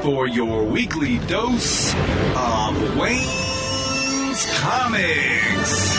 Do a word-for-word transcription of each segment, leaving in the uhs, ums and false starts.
for your weekly dose of Wayne's Comics.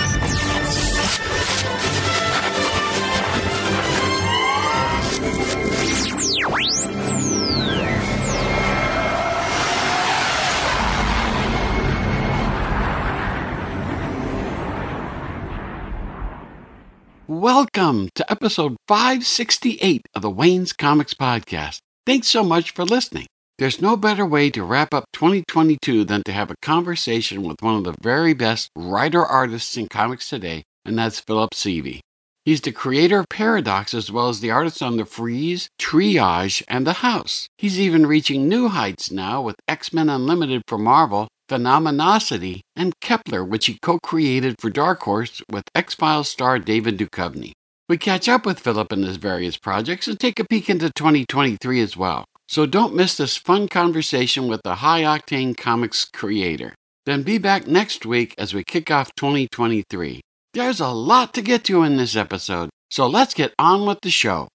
Welcome to episode five sixty-eight of the Wayne's Comics Podcast. Thanks so much for listening. There's no better way to wrap up twenty twenty-two than to have a conversation with one of the very best writer-artists in comics today, and that's Philip Sevy. He's the creator of Paradox as well as the artist on The Freeze, Triage, and The House. He's even reaching new heights now with X-Men Unlimited for Marvel, Phenomenosity, and Kepler, which he co-created for Dark Horse with X-Files star David Duchovny. We catch up with Philip and his various projects and take a peek into twenty twenty-three as well. So don't miss this fun conversation with the high-octane comics creator. Then be back next week as we kick off twenty twenty-three. There's a lot to get to in this episode, so let's get on with the show.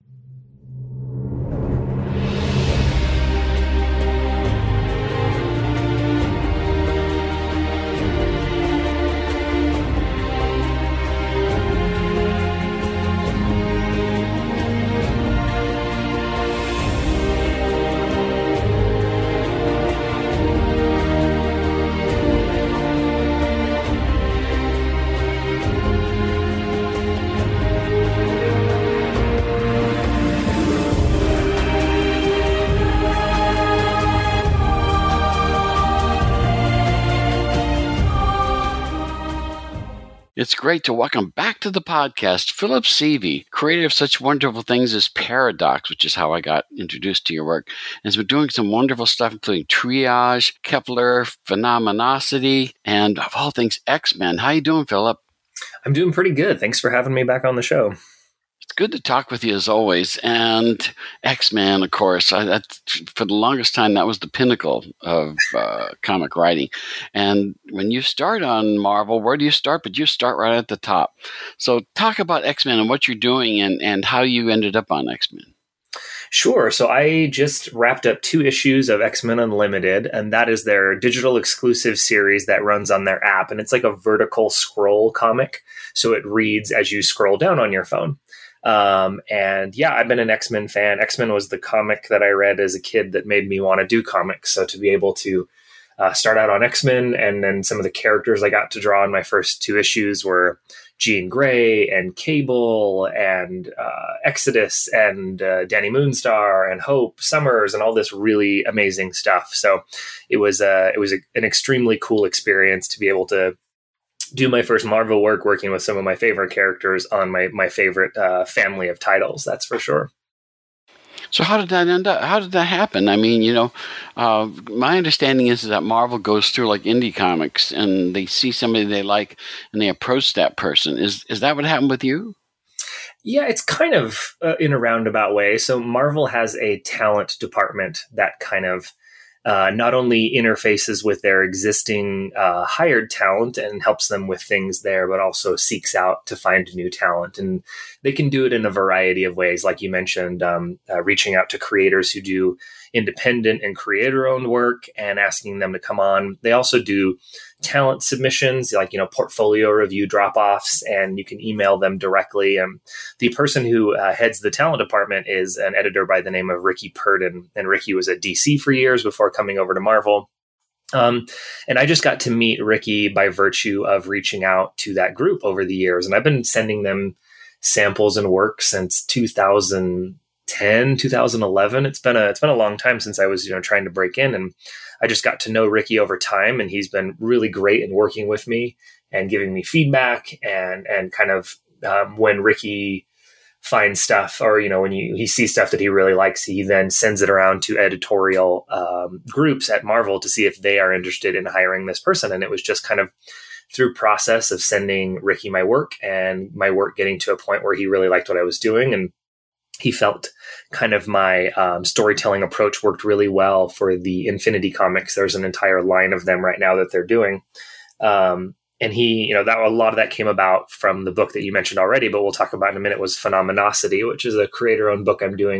It's great to welcome back to the podcast Philip Sevy, creator of such wonderful things as Paradox, which is how I got introduced to your work, and has been doing some wonderful stuff, including Triage, Kepler, Phenomenosity, and of all things, X-Men. How you doing, Philip? I'm doing pretty good. Thanks for having me back on the show. It's good to talk with you as always. And X-Men, of course, I, that, for the longest time, that was the pinnacle of uh, comic writing. And when you start on Marvel, where do you start? But you start right at the top. So talk about X-Men and what you're doing and, and how you ended up on X-Men. Sure. So I just wrapped up two issues of X-Men Unlimited, and that is their digital exclusive series that runs on their app. And it's like a vertical scroll comic. So it reads as you scroll down on your phone. Um, and yeah, I've been an X-Men fan. X-Men was the comic that I read as a kid that made me want to do comics. So to be able to uh, start out on X-Men, and then some of the characters I got to draw in my first two issues were Jean Grey and Cable and uh, Exodus and uh, Danny Moonstar and Hope Summers and all this really amazing stuff. So it was uh, it was a, an extremely cool experience to be able to do my first Marvel work working with some of my favorite characters on my, my favorite uh, family of titles. That's for sure. So how did that end up? How did that happen? I mean, you know, uh, my understanding is that Marvel goes through like indie comics and they see somebody they like and they approach that person. Is is that what happened with you? Yeah, it's kind of uh, in a roundabout way. So Marvel has a talent department that kind of Uh, not only interfaces with their existing uh, hired talent and helps them with things there, but also seeks out to find new talent. And they can do it in a variety of ways. Like you mentioned, um, uh, reaching out to creators who do independent and creator-owned work and asking them to come on. They also do talent submissions, like, you know, portfolio review drop-offs, and you can email them directly. And the person who uh, heads the talent department is an editor by the name of Ricky Purdon. And Ricky was at D C for years before coming over to Marvel. Um, and I just got to meet Ricky by virtue of reaching out to that group over the years. And I've been sending them samples and work since two thousand ten, two thousand eleven. It's been a, it's been a long time since I was, you know, trying to break in, and I just got to know Ricky over time, and he's been really great in working with me and giving me feedback, and, and kind of, um, when Ricky finds stuff, or, you know, when you, he sees stuff that he really likes, he then sends it around to editorial, um, groups at Marvel to see if they are interested in hiring this person. And it was just kind of through process of sending Ricky my work and my work getting to a point where he really liked what I was doing. And he felt kind of my um, storytelling approach worked really well for the Infinity comics. There's an entire line of them right now that they're doing. Um, and he, you know, that a lot of that came about from the book that you mentioned already, but we'll talk about in a minute, was Phenomenosity, which is a creator-owned book I'm doing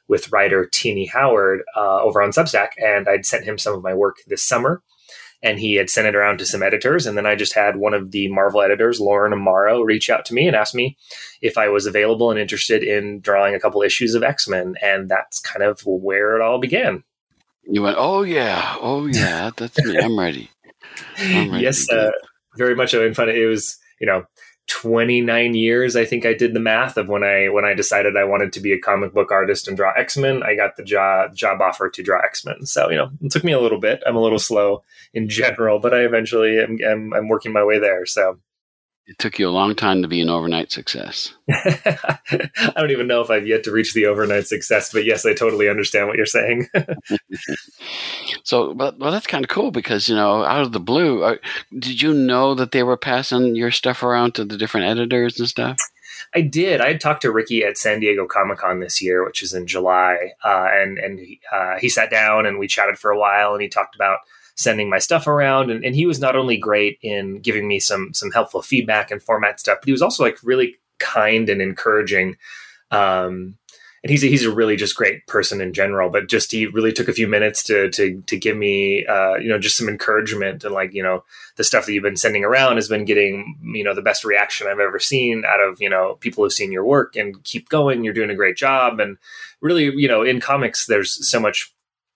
with writer Teenie Howard uh, over on Substack, and I'd sent him some of my work this summer, and he had sent it around to some editors. And then I just had one of the Marvel editors, Lauren Amaro, reach out to me and ask me if I was available and interested in drawing a couple issues of X-Men. And that's kind of where it all began. You went, oh, yeah. Oh, yeah. That's me. I'm ready. I'm ready. Yes, uh, very much in fun. It was, you know, twenty-nine years, I think I did the math of when I when I decided I wanted to be a comic book artist and draw X-Men. I got the job job offer to draw X-Men. So, you know, it took me a little bit. I'm a little slow in general, but I eventually am I'm, I'm working my way there. So it took you a long time to be an overnight success. I don't even know if I've yet to reach the overnight success, but yes, I totally understand what you're saying. So, but well, that's kind of cool because, you know, out of the blue, uh, did you know that they were passing your stuff around to the different editors and stuff? I did. I had talked to Ricky at San Diego Comic-Con this year, which is in July, uh, and and he, uh, he sat down and we chatted for a while, and he talked about sending my stuff around, and, and he was not only great in giving me some some helpful feedback and format stuff, but he was also like really kind and encouraging. Um, and he's a, he's a really just great person in general, but just he really took a few minutes to to to give me uh, you know, just some encouragement, and like, you know, the stuff that you've been sending around has been getting, you know, the best reaction I've ever seen out of, you know, people who've seen your work, and keep going. You're doing a great job. And really, you know, in comics, there's so much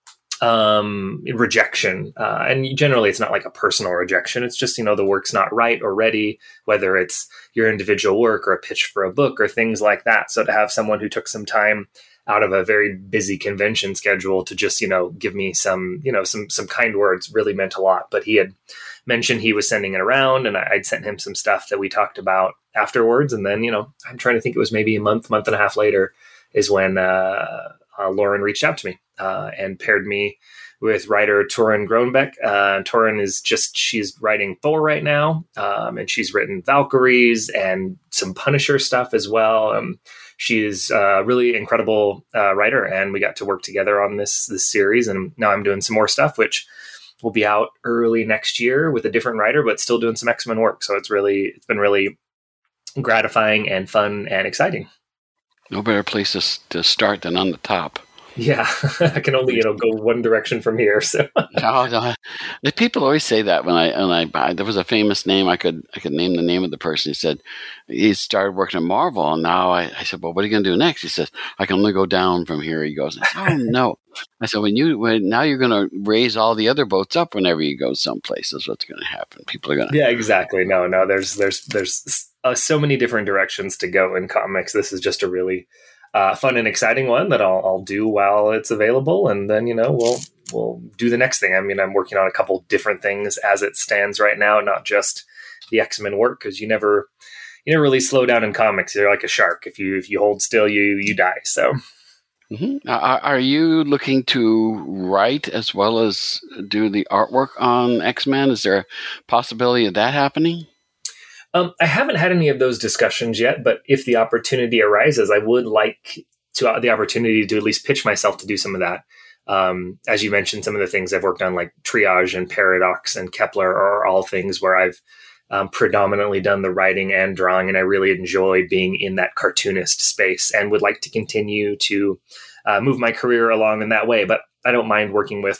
um rejection, uh and generally it's not like a personal rejection. It's just, you know, the work's not right or ready, whether it's your individual work or a pitch for a book or things like that. So to have someone who took some time out of a very busy convention schedule to just, you know, give me some, you know, some some kind words really meant a lot. But he had mentioned he was sending it around, and I'd sent him some stuff that we talked about afterwards. And then, you know, I'm trying to think, it was maybe a month month and a half later is when uh, uh Lauren reached out to me Uh, and paired me with writer Torunn Grønbekk. Uh, Torunn is just, she's writing Thor right now, um, and she's written Valkyries and some Punisher stuff as well. Um, she's a really incredible uh, writer, and we got to work together on this this series. And now I'm doing some more stuff, which will be out early next year with a different writer, but still doing some X-Men work. So it's really, it's been really gratifying and fun and exciting. No better place to, to start than on the top. Yeah, I can only, you know, go one direction from here. So no, no. The people always say that when I when I buy. There was a famous name I could I could name the name of the person. He said he started working at Marvel, and now I, I said, well, what are you going to do next? He says, I can only go down from here. He goes, I said, oh no. I said, when you when now you're going to raise all the other boats up whenever you go someplace. That's what's going to happen. People are going to. Yeah, exactly. No, no. There's there's there's uh, so many different directions to go in comics. This is just a really Uh, fun and exciting one that I'll, I'll do while it's available, and then, you know, we'll we'll do the next thing. I mean, I'm working on a couple different things as it stands right now, not just the X-Men work, because you never you never really slow down in comics. You're like a shark. If you if you hold still, you you die. So, mm-hmm. are, are you looking to write as well as do the artwork on X-Men? Is there a possibility of that happening? Um, I haven't had any of those discussions yet, but if the opportunity arises, I would like to uh, the opportunity to at least pitch myself to do some of that. Um, as you mentioned, some of the things I've worked on, like Triage and Paradox and Kepler, are all things where I've um, predominantly done the writing and drawing, and I really enjoy being in that cartoonist space and would like to continue to uh, move my career along in that way. But I don't mind working with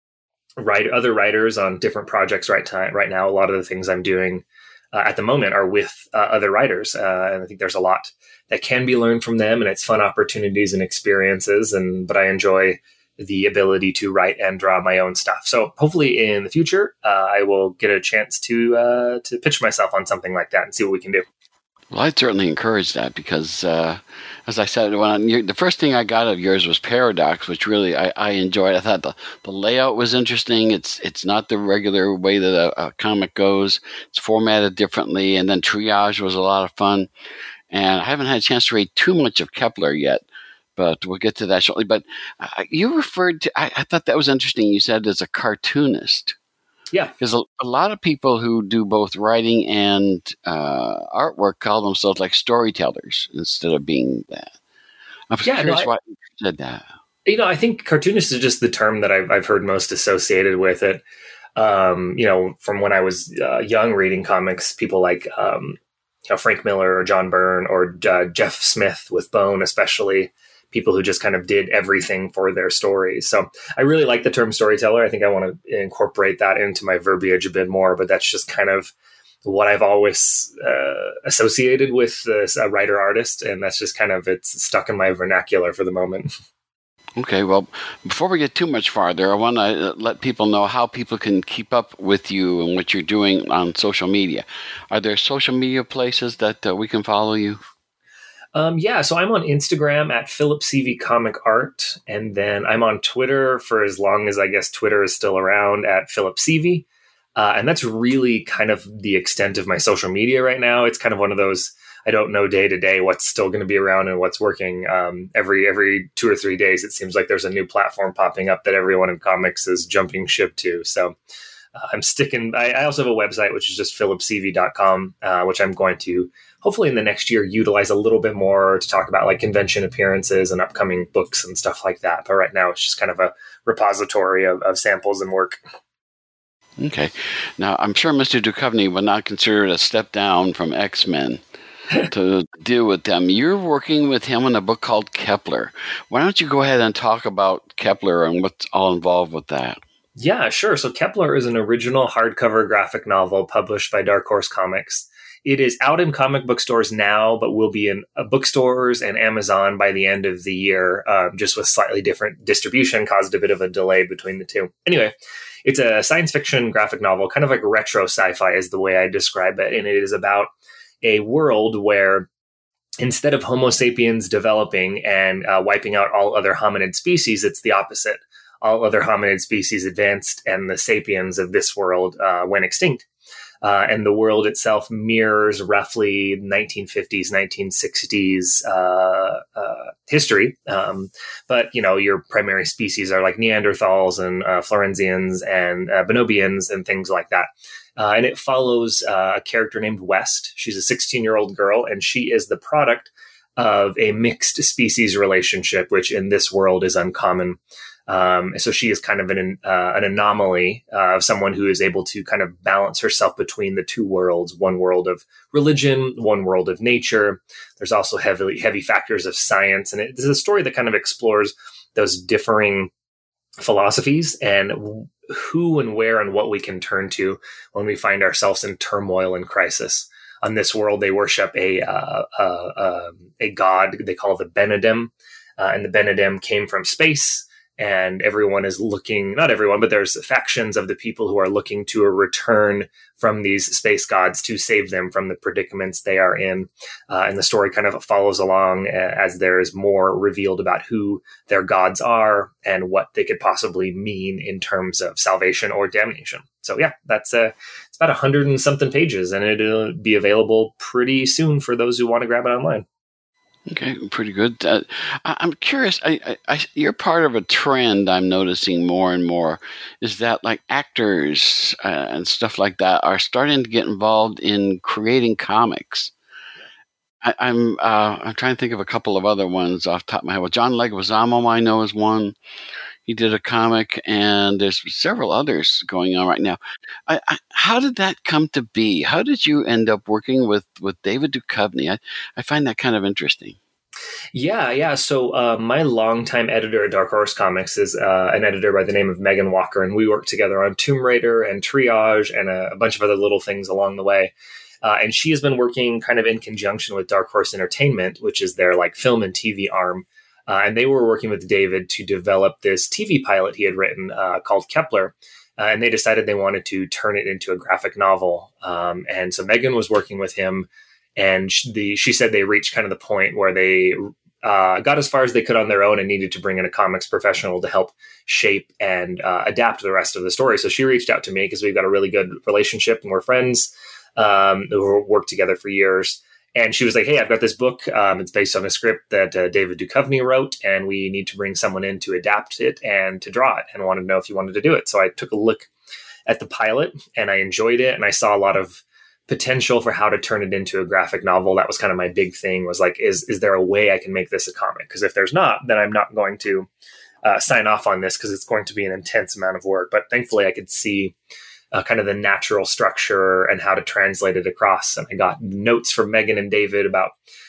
write, other writers on different projects right, time, right now. A lot of the things I'm doing Uh, at the moment are with uh, other writers. Uh, and I think there's a lot that can be learned from them, and it's fun opportunities and experiences. And, but I enjoy the ability to write and draw my own stuff. So hopefully in the future, uh, I will get a chance to, uh, to pitch myself on something like that and see what we can do. Well, I'd certainly encourage that because, uh, as I said, when I, the first thing I got of yours was Paradox, which really I, I enjoyed. I thought the, the layout was interesting. It's it's not the regular way that a, a comic goes. It's formatted differently. And then Triage was a lot of fun. And I haven't had a chance to read too much of Kepler yet, but we'll get to that shortly. But uh, you referred to, I, I thought that was interesting. You said as a cartoonist. Yeah. Because a, a lot of people who do both writing and uh, artwork call themselves like storytellers instead of being that. I'm yeah, curious no, I, why you said that. You know, I think cartoonist is just the term that I've, I've heard most associated with it. Um, you know, from when I was uh, young reading comics, people like um, you know, Frank Miller or John Byrne or uh, Jeff Smith with Bone especially people who just kind of did everything for their stories. So I really like the term storyteller. I think I want to incorporate that into my verbiage a bit more, but that's just kind of what I've always uh, associated with this, a writer artist. And that's just kind of, it's stuck in my vernacular for the moment. Okay, well, before we get too much farther, I want to let people know how people can keep up with you and what you're doing on social media. Are there social media places that uh, we can follow you? Um, yeah, so I'm on Instagram at Philip C V Comic Art, and then I'm on Twitter for as long as I guess Twitter is still around at Philip C V. Uh, and that's really kind of the extent of my social media right now. It's kind of one of those, I don't know day to day what's still going to be around and what's working. Um, every every two or three days, it seems like there's a new platform popping up that everyone in comics is jumping ship to. So uh, I'm sticking. I, I also have a website, which is just philip c v dot com, uh, which I'm going to hopefully in the next year utilize a little bit more to talk about like convention appearances and upcoming books and stuff like that. But right now, it's just kind of a repository of, of samples and work. Okay. Now, I'm sure Mister Duchovny would not consider it a step down from X-Men to deal with them. You're working with him on a book called Kepler. Why don't you go ahead and talk about Kepler and what's all involved with that? Yeah, sure. So Kepler is an original hardcover graphic novel published by Dark Horse Comics. It is out in comic book stores now, but will be in uh, bookstores and Amazon by the end of the year, um, just with slightly different distribution, caused a bit of a delay between the two. Anyway, it's a science fiction graphic novel, kind of like retro sci-fi is the way I describe it. And it is about a world where instead of Homo sapiens developing and uh, wiping out all other hominid species, it's the opposite. All other hominid species advanced and the sapiens of this world uh, went extinct. Uh, and the world itself mirrors roughly nineteen fifties, nineteen sixties uh, uh, history. Um, but, you know, your primary species are like Neanderthals and uh, Florenzians and uh, Bonobians and things like that. Uh, and it follows uh, a character named West. She's a sixteen-year-old girl, and she is the product of a mixed species relationship, which in this world is uncommon. Um, so she is kind of an uh, an anomaly uh, of someone who is able to kind of balance herself between the two worlds, one world of religion, one world of nature. There's also heavily heavy factors of science. And it is a story that kind of explores those differing philosophies and who and where and what we can turn to when we find ourselves in turmoil and crisis. On this world, they worship a uh, uh, uh, a god they call the Benedem. Uh, and the Benedem came from space. And everyone is looking, not everyone, but there's factions of the people who are looking to a return from these space gods to save them from the predicaments they are in. Uh, and the story kind of follows along as there is more revealed about who their gods are and what they could possibly mean in terms of salvation or damnation. So yeah, that's uh, it's about a hundred and something pages, and it'll be available pretty soon for those who want to grab it online. Okay, pretty good. Uh, I, I'm curious. I, I, I, you're part of a trend I'm noticing more and more. Is that like actors uh, and stuff like that are starting to get involved in creating comics? I, I'm uh, I'm trying to think of a couple of other ones off the top of my head. Well, John Leguizamo I know is one. He did a comic, and there's several others going on right now. I, I, how did that come to be? How did you end up working with, with David Duchovny? I, I find that kind of interesting. Yeah, yeah. So uh, my longtime editor at Dark Horse Comics is uh, an editor by the name of Megan Walker, and we worked together on Tomb Raider and Triage and a, a bunch of other little things along the way. Uh, and she has been working kind of in conjunction with Dark Horse Entertainment, which is their like film and T V arm. Uh, and they were working with David to develop this T V pilot he had written uh, called Kepler. Uh, and they decided they wanted to turn it into a graphic novel. Um, and so Megan was working with him, and she, the, she said they reached kind of the point where they uh, got as far as they could on their own and needed to bring in a comics professional to help shape and uh, adapt the rest of the story. So she reached out to me because we've got a really good relationship and we're friends um, who worked together for years. And she was like, hey, I've got this book. Um, it's based on a script that uh, David Duchovny wrote, and we need to bring someone in to adapt it and to draw it, and wanted to know if you wanted to do it. So I took a look at the pilot, and I enjoyed it, and I saw a lot of potential for how to turn it into a graphic novel. That was kind of my big thing, was like, is, is there a way I can make this a comic? Because if there's not, then I'm not going to uh, sign off on this, because it's going to be an intense amount of work. But thankfully, I could see Uh, kind of the natural structure and how to translate it across. And I got notes from Megan and David about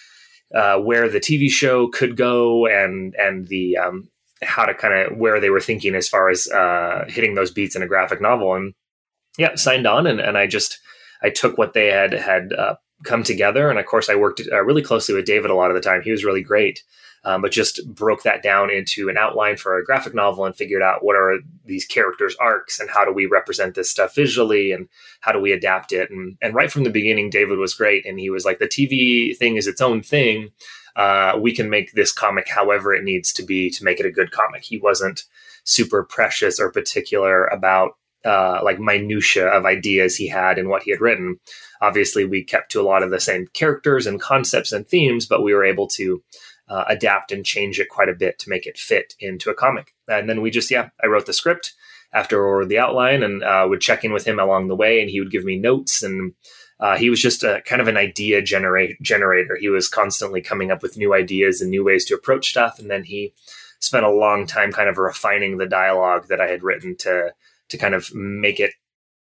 uh, where the T V show could go and and the um, how to kind of where they were thinking as far as uh, hitting those beats in a graphic novel. And yeah, signed on, and, and I just I took what they had had uh, come together, and of course I worked uh, really closely with David a lot of the time. He was really great. Um, but just broke that down into an outline for a graphic novel and figured out what are these characters' arcs and how do we represent this stuff visually and how do we adapt it. And, and right from the beginning, David was great. And he was like, the T V thing is its own thing. Uh, we can make this comic however it needs to be to make it a good comic. He wasn't super precious or particular about uh, like minutia of ideas he had and what he had written. Obviously, we kept to a lot of the same characters and concepts and themes, but we were able to Uh, adapt and change it quite a bit to make it fit into a comic. And then we just, yeah, I wrote the script after the outline and uh, would check in with him along the way, and he would give me notes. And uh, he was just a kind of an idea generate generator. He was constantly coming up with new ideas and new ways to approach stuff. And then he spent a long time kind of refining the dialogue that I had written to to kind of make it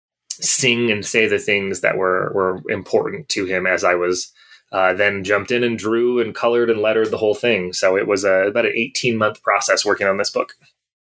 sing and say the things that were were important to him as I was Uh, then jumped in and drew and colored and lettered the whole thing. So it was a, about an eighteen-month process working on this book.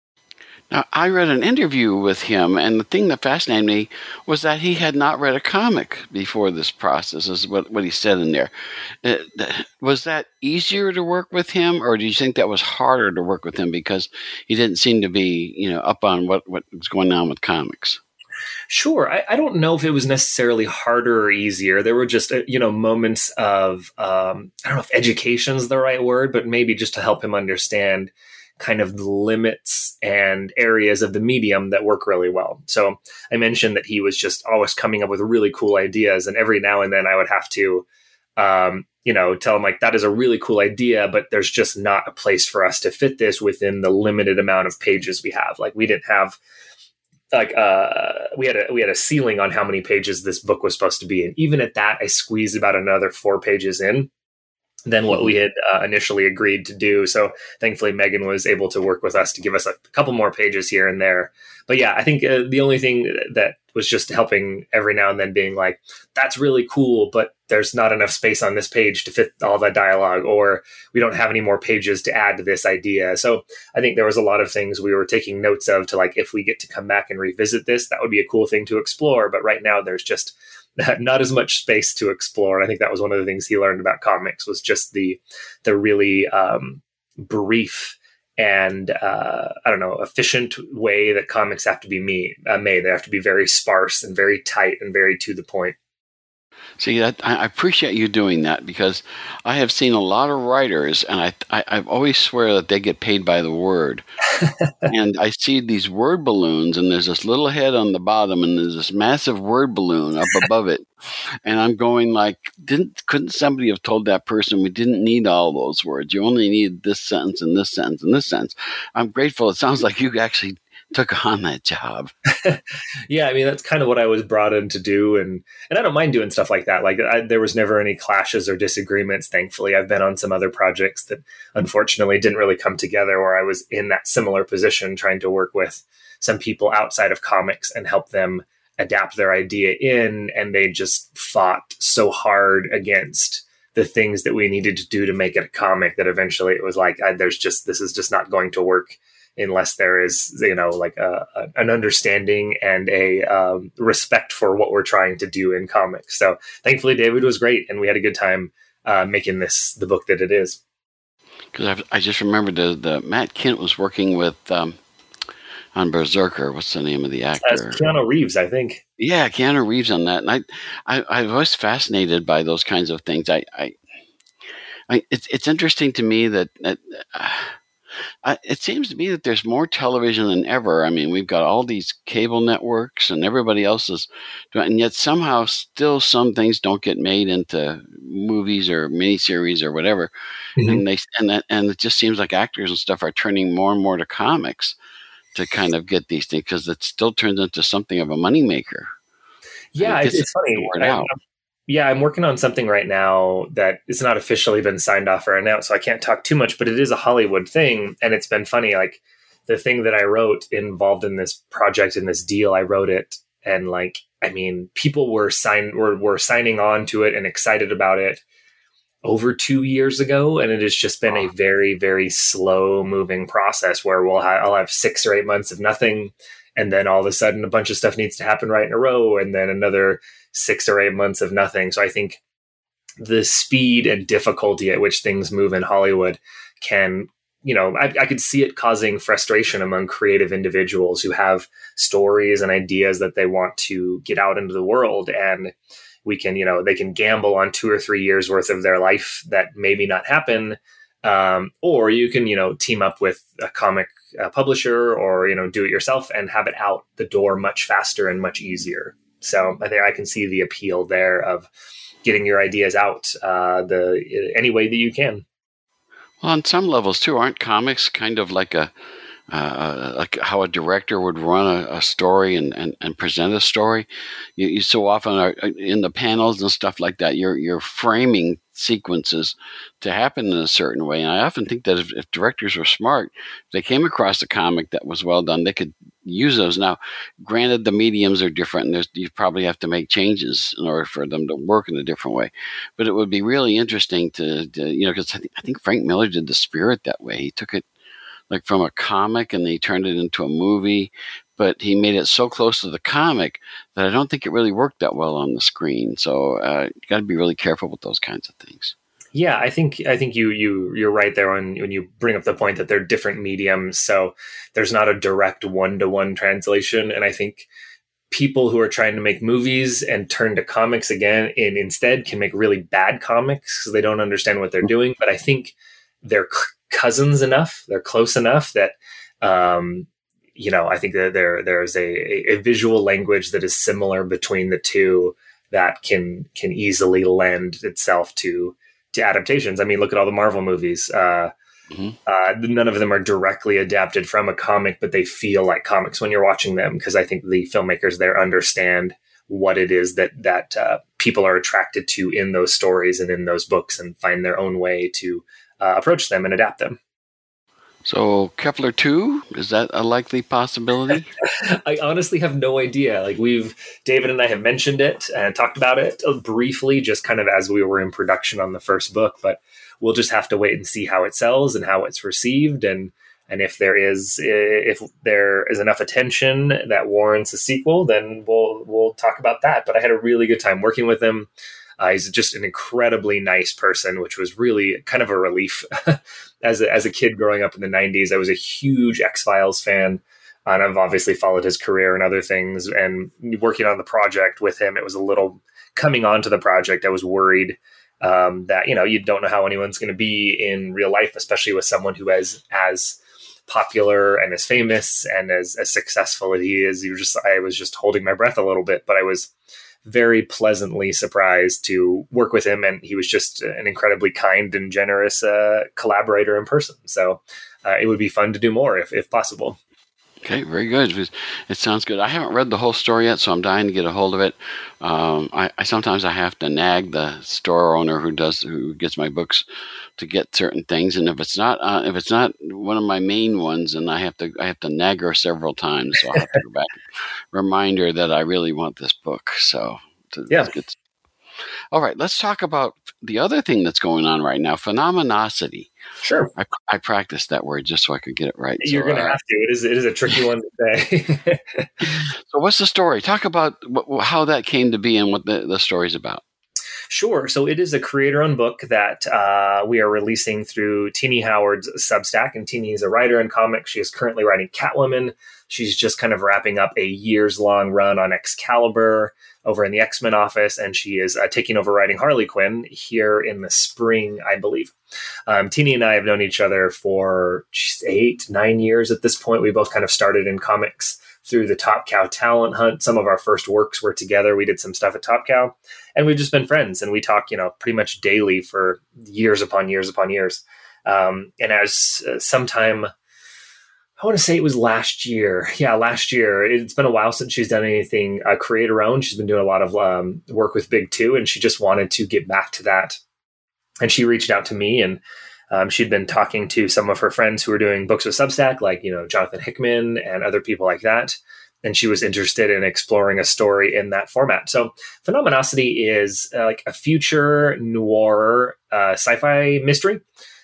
Now, I read an interview with him, and the thing that fascinated me was that he had not read a comic before this process, is what, what he said in there. Uh, was that easier to work with him, or do you think that was harder to work with him because he didn't seem to be, you know, up on what, what was going on with comics? Sure. I, I don't know if it was necessarily harder or easier. There were just, uh, you know, moments of, um, I don't know if education is the right word, but maybe just to help him understand kind of the limits and areas of the medium that work really well. So I mentioned that he was just always coming up with really cool ideas. And every now and then I would have to, um, you know, tell him like, that is a really cool idea, but there's just not a place for us to fit this within the limited amount of pages we have. Like we didn't have Like uh, we had a we had a ceiling on how many pages this book was supposed to be, and even at that, I squeezed about another four pages in than what we had uh, initially agreed to do. So thankfully, Megan was able to work with us to give us a couple more pages here and there. But yeah, I think uh, the only thing that was just helping every now and then being like, that's really cool, but there's not enough space on this page to fit all that dialogue, or we don't have any more pages to add to this idea. So I think there was a lot of things we were taking notes of to like, if we get to come back and revisit this, that would be a cool thing to explore. But right now there's just not as much space to explore. And I think that was one of the things he learned about comics, was just the, the really um, brief and uh, I don't know, efficient way that comics have to be made. Uh, made. They have to be very sparse and very tight and very to the point. See, that, I appreciate you doing that, because I have seen a lot of writers, and I, I, I always swear that they get paid by the word. And I see these word balloons, and there's this little head on the bottom, and there's this massive word balloon up above it. And I'm going like, didn't couldn't somebody have told that person we didn't need all those words? You only need this sentence and this sentence and this sentence. I'm grateful. It sounds like you actually took on that job. Yeah, I mean, that's kind of what I was brought in to do. And and I don't mind doing stuff like that. Like I, there was never any clashes or disagreements, thankfully. I've been on some other projects that unfortunately didn't really come together, where I was in that similar position trying to work with some people outside of comics and help them adapt their idea in. And they just fought so hard against the things that we needed to do to make it a comic that eventually it was like, I, there's just, this is just not going to work unless there is, you know, like a, a, an understanding and a um, respect for what we're trying to do in comics. So thankfully, David was great, and we had a good time uh, making this the book that it is. Because I just remembered the, the Matt Kint was working with um, on Berserker. What's the name of the actor? That's Keanu Reeves, I think. Yeah, Keanu Reeves on that. And I, I, I was fascinated by those kinds of things. I, I, I it's it's interesting to me that. that uh, Uh, it seems to me that there's more television than ever. I mean, we've got all these cable networks and everybody else is doing, and yet somehow still some things don't get made into movies or miniseries or whatever. Mm-hmm. And they and that, and it just seems like actors and stuff are turning more and more to comics to kind of get these things, because it still turns into something of a moneymaker. Yeah, it it's, it's funny. Word out. Yeah, I'm working on something right now that it's not officially been signed off or announced, so I can't talk too much, but it is a Hollywood thing. And it's been funny. Like the thing that I wrote involved in this project, in this deal, I wrote it. And like, I mean, people were sign were, were signing on to it and excited about it. over two years ago, and it has just been a very, very slow moving process where we'll have, I'll have six or eight months of nothing, and then all of a sudden a bunch of stuff needs to happen right in a row, and then another six or eight months of nothing. So I think the speed and difficulty at which things move in Hollywood can, you know, I, I could see it causing frustration among creative individuals who have stories and ideas that they want to get out into the world, and we can, you know, they can gamble on two or three years worth of their life that maybe not happen. Um, or you can, you know, team up with a comic uh, publisher or, you know, do it yourself and have it out the door much faster and much easier. So I think I can see the appeal there of getting your ideas out uh, the any way that you can. Well, on some levels too, aren't comics kind of like a uh, like how a director would run a, a story and, and, and present a story? You, you so often are in the panels and stuff like that. You're you're framing sequences to happen in a certain way, and I often think that if, if directors were smart, if they came across a comic that was well done, they could use those. Now, granted, the mediums are different, and there's, you probably have to make changes in order for them to work in a different way. But it would be really interesting to, to you know, because I, th- I think Frank Miller did The Spirit that way. He took it like from a comic and he turned it into a movie, but he made it so close to the comic that I don't think it really worked that well on the screen. So uh, you got to be really careful with those kinds of things. Yeah, I think I think you you you're right there when when you bring up the point that they're different mediums. So there's not a direct one to one translation, and I think people who are trying to make movies and turn to comics again and instead can make really bad comics because they don't understand what they're doing. But I think they're cousins enough, they're close enough that um, you know I think that there there's a, a visual language that is similar between the two that can can easily lend itself to. to adaptations. I mean, look at all the Marvel movies. Uh, mm-hmm. uh, none of them are directly adapted from a comic, but they feel like comics when you're watching them, because I think the filmmakers there understand what it is that that uh, people are attracted to in those stories and in those books, and find their own way to uh, approach them and adapt them. So Kepler two, is that a likely possibility? I honestly have no idea. Like we've, David and I have mentioned it and talked about it briefly, just kind of as we were in production on the first book, but we'll just have to wait and see how it sells and how it's received. And, and if there is, if there is enough attention that warrants a sequel, then we'll, we'll talk about that. But I had a really good time working with him. Uh, he's just an incredibly nice person, which was really kind of a relief. as a, as a kid growing up in the nineties, I was a huge X-Files fan, and I've obviously followed his career and other things. And working on the project with him, it was a little coming onto the project. I was worried um, that, you know, you don't know how anyone's going to be in real life, especially with someone who is as popular and as famous and as, as successful as he is. You just, I was just holding my breath a little bit, but I was very pleasantly surprised to work with him, and he was just an incredibly kind and generous uh, collaborator in person. So uh, it would be fun to do more if, if possible. Okay, very good. It sounds good. I haven't read the whole story yet, so I'm dying to get a hold of it. Um, I, I sometimes I have to nag the store owner who does who gets my books to get certain things, and if it's not uh, if it's not one of my main ones, then I have to I have to nag her several times. So I'll have to go back and remind her that I really want this book. So to, yeah. Get, all right, let's talk about the other thing that's going on right now: phenomenosity. Sure. I, I practiced that word just so I could get it right. You're so, going to uh, have to. It is it is a tricky one to say. So what's the story? Talk about wh- how that came to be and what the, the story's about. Sure. So it is a creator-owned book that uh, we are releasing through Tini Howard's Substack. And Tini is a writer in comics. She is currently writing Catwoman. She's just kind of wrapping up a years-long run on Excalibur over in the X-Men office, and she is uh, taking over writing Harley Quinn here in the spring, I believe. Um, Tini and I have known each other for just eight, nine years at this point. We both kind of started in comics through the Top Cow talent hunt. Some of our first works were together. We did some stuff at Top Cow, and we've just been friends, and we talk, you know, pretty much daily for years upon years upon years. Um, and as uh, sometime... I want to say it was last year. Yeah, last year. It's been a while since she's done anything uh, creator owned. She's been doing a lot of um, work with Big Two, and she just wanted to get back to that. And she reached out to me, and um, she'd been talking to some of her friends who were doing books with Substack, like, you know, Jonathan Hickman and other people like that. and she was interested in exploring a story in that format. So Phenomenosity is uh, like a future noir uh, sci-fi mystery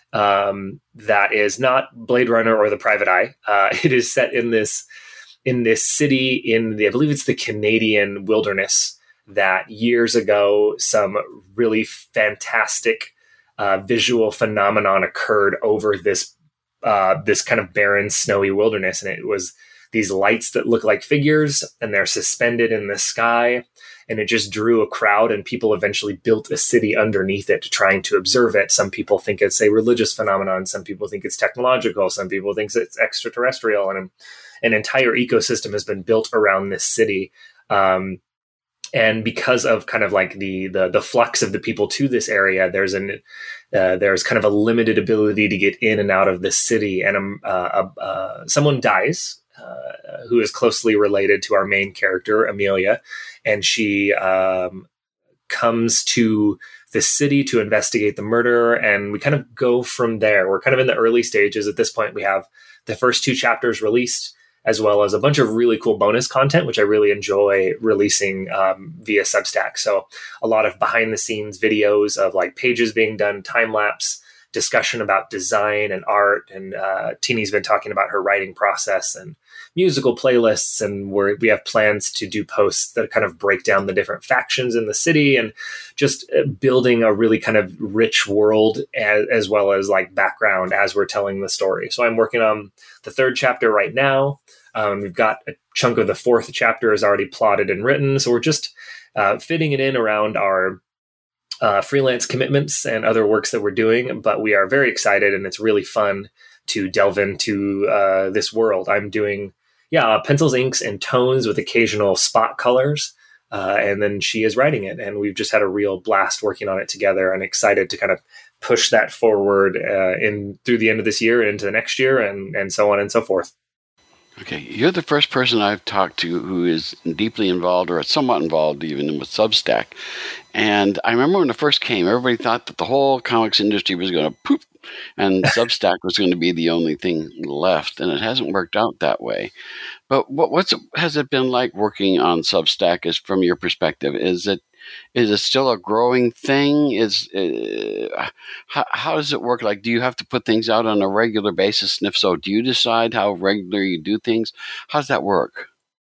um, that is not Blade Runner or The Private Eye. Uh, it is set in this in this city in the, I believe it's the Canadian wilderness, that years ago some really fantastic uh, visual phenomenon occurred over this uh, this kind of barren, snowy wilderness, and it was these lights that look like figures, and they're suspended in the sky, and it just drew a crowd, and people eventually built a city underneath it, trying to observe it. Some people think it's a religious phenomenon. Some people think it's technological. Some people think it's extraterrestrial, and an entire ecosystem has been built around this city. Um, and because of kind of like the, the, the flux of the people to this area, there's an, uh, there's kind of a limited ability to get in and out of this city. And um, uh, uh, someone dies, Uh, who is closely related to our main character, Amelia, and she um, comes to the city to investigate the murder, and we kind of go from there. We're kind of in the early stages. At this point, we have the first two chapters released, as well as a bunch of really cool bonus content, which I really enjoy releasing um, via Substack. So a lot of behind-the-scenes videos of like pages being done, time-lapse, discussion about design and art, and uh, Teeny's been talking about her writing process, and musical playlists, and we're, we have plans to do posts that kind of break down the different factions in the city, and just building a really kind of rich world as, as well as like background as we're telling the story. So I'm working on the third chapter right now. Um, we've got a chunk of the fourth chapter is already plotted and written, so we're just uh, fitting it in around our Uh, freelance commitments and other works that we're doing, but we are very excited, and it's really fun to delve into uh, this world. I'm doing, yeah, pencils, inks, and tones with occasional spot colors, uh, and then she is writing it, and we've just had a real blast working on it together, and excited to kind of push that forward uh, in through the end of this year and into the next year, and and so on and so forth. Okay, you're the first person I've talked to who is deeply involved, or somewhat involved even, with Substack. And I remember when it first came, everybody thought that the whole comics industry was going to poop, and Substack was going to be the only thing left, and it hasn't worked out that way. But what what's it, has it been like working on Substack? Is from your perspective, is it is it still a growing thing? Is uh, how, how does it work? Like, do you have to put things out on a regular basis? And if so, do you decide how regular you do things? How does that work?